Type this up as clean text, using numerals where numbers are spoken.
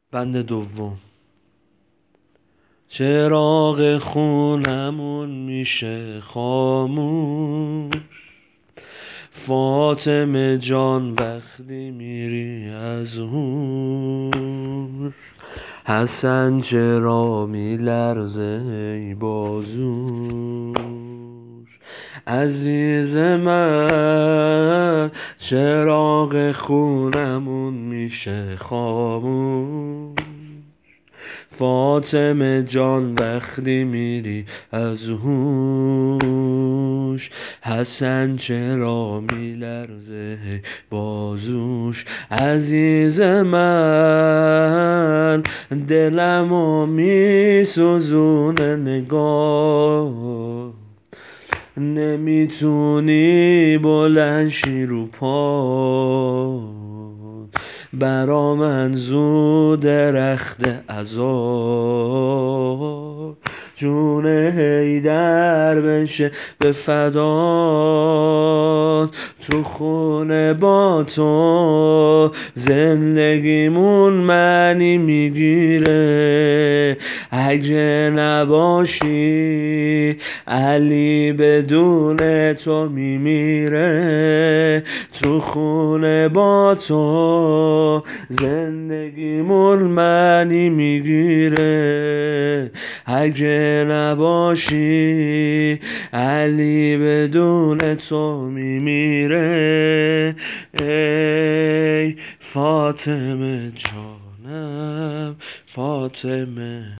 بند دوم. چراغ خونمون میشه خاموش، فاطمه جان وقتی میری از هوش. حسن چرا میلرزه ای بازوش، عزیز من چراغ خونمون میشه خاموش، فاطمه جان وقتی میری از هوش. حسن چرا میلرزه بازوش، عزیز من دلمو میسوزونه نگاه، نمیتونی بلند شی رو پا، برا من زود درخت عذاب. جون حیدر بشه به فدات، تو خونه با تو زندگیمون معنی میگیره. اگه نباشی علی بدون تو میمیره. تو خونه با تو زندگیمون معنی میگیره. اگه نباشی علی بدون تو میمیره. ای فاطمه جانم فاطمه.